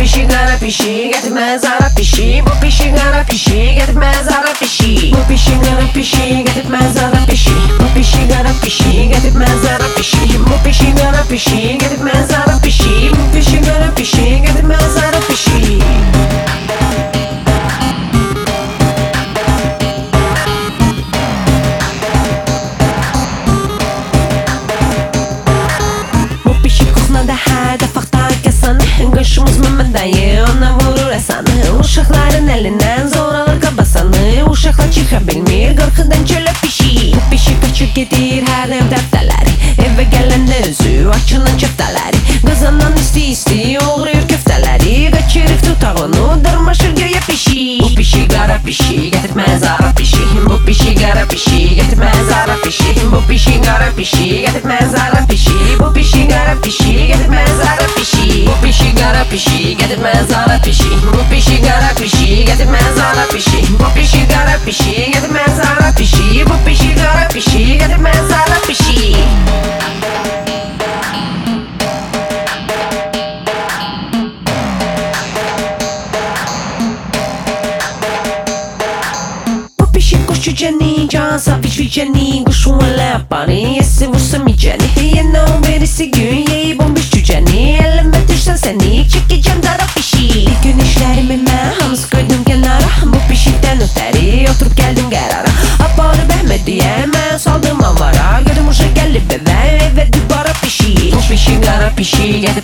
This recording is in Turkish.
pişi kara pişi getirmez ara pişi. Bu pişi kara pişi getirmez ara pişi. Bu pişi kara pişi getirmez ara pişi. Bu pişi kara pişi getirmez ara pişi. Bu pişi kara pişi getirmez ara pişi. Bu pişi kara pişi getirmez ara pişi. Qışımız mümündayı, ona vurur əsanı. Uşaqların əlindən zor alır qabasanı. Uşaqlar çıxa bilmir, qorxudan çölə pişi. Bu pişi qaçır gedir hər ev dəftələri. Evə gələndə özü açılan köftələri. Qazanan isti-isti oğruyur köftələri. Qaçırıq tutağını, dırmaşır göyə pişi. Bu pişi qara pişi, getirməz ara pişi. Bu pişi qara pişi, getirməz ara pişi. Bu pişi qara pişi, getirməz ara pişi. Bu pişi qara pişi, getirməz ara pişi. Bu pişi qara pişi, getirmez ara pişi. Bu pişi qara pişi, getirmez ara pişi. Bu pişi qara pişi, getirmez ara pişi. Bu pişi qara pişi, getirmez ara pişi. Bu pişi kuş cüceni, can safiç viceni. Kuşun lepani, yesi vursa miceni. Yine o birisi gün, yeyi bombiş cüceni. Elime düşsen seni, çekeceğim dara pişi. Gün işlerimi mən hamısı koydum kenara. Bu pişikdən ötəri, oturup geldim qərara. Aparı bəhmədiyə, mən saldım avara. Gördüm uşaq gəlib evə, evə dübara pişi. Bu pişi qara pişi,